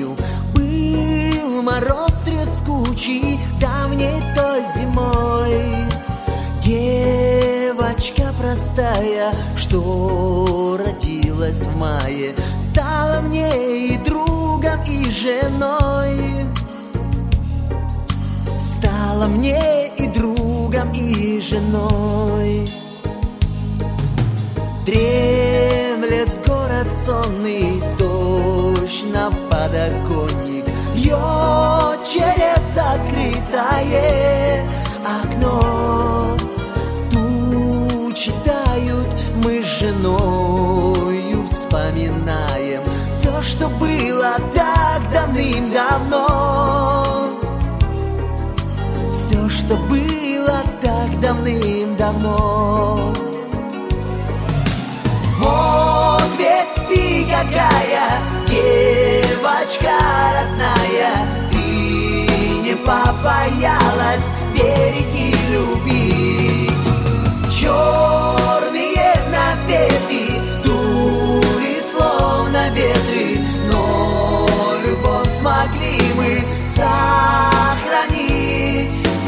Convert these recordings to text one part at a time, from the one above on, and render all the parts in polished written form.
вспомню. Был мороз трескучий давней той зимой. Девочка простая, что родилась в мае, стала мне и другом, и женой. Стала мне и другом, и женой. Дремлет город сонный, дождь на подоконник льет через закрытое окно. Тучи тают, мы с женою вспоминаем все, что было так давным-давно. Все, что было так давным-давно. Вот ведь ты какая девочка родная, ты не побоялась верить и любить. Черные наветы дули словно ветры, но любовь смогли мы сохранить.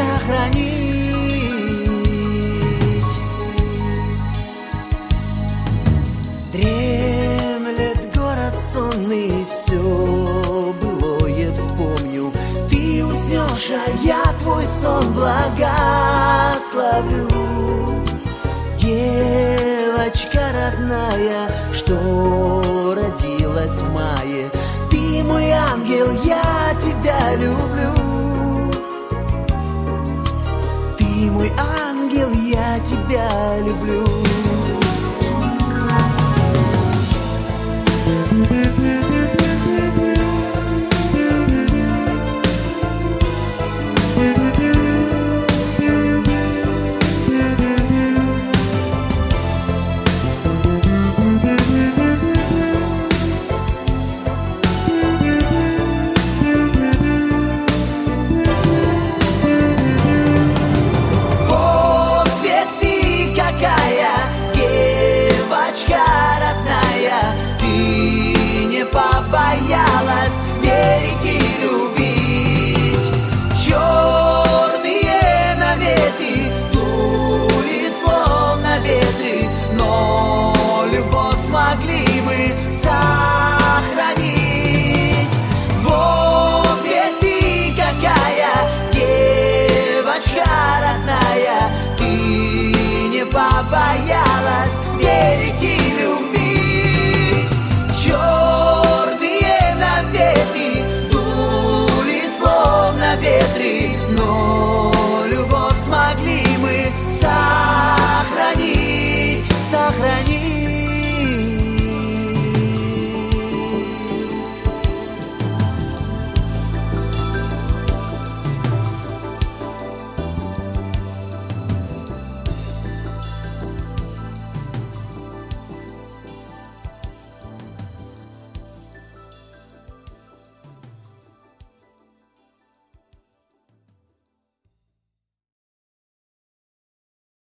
Дремлет город сонный, все былое вспомню. Ты уснешь, а я твой сон благословлю. Девочка родная, что родилась в мае, ты мой ангел, я тебя люблю. Ты мой ангел, я тебя люблю.